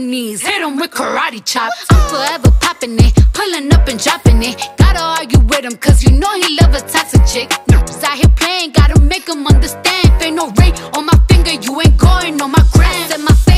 knees, hit him with karate chops. I'm forever popping it, pulling up and dropping it. Gotta argue with him, cause you know he love a toxic chick. Niggas out here playing, gotta make him understand. If ain't no ring on my finger, you ain't going on my gram. Said my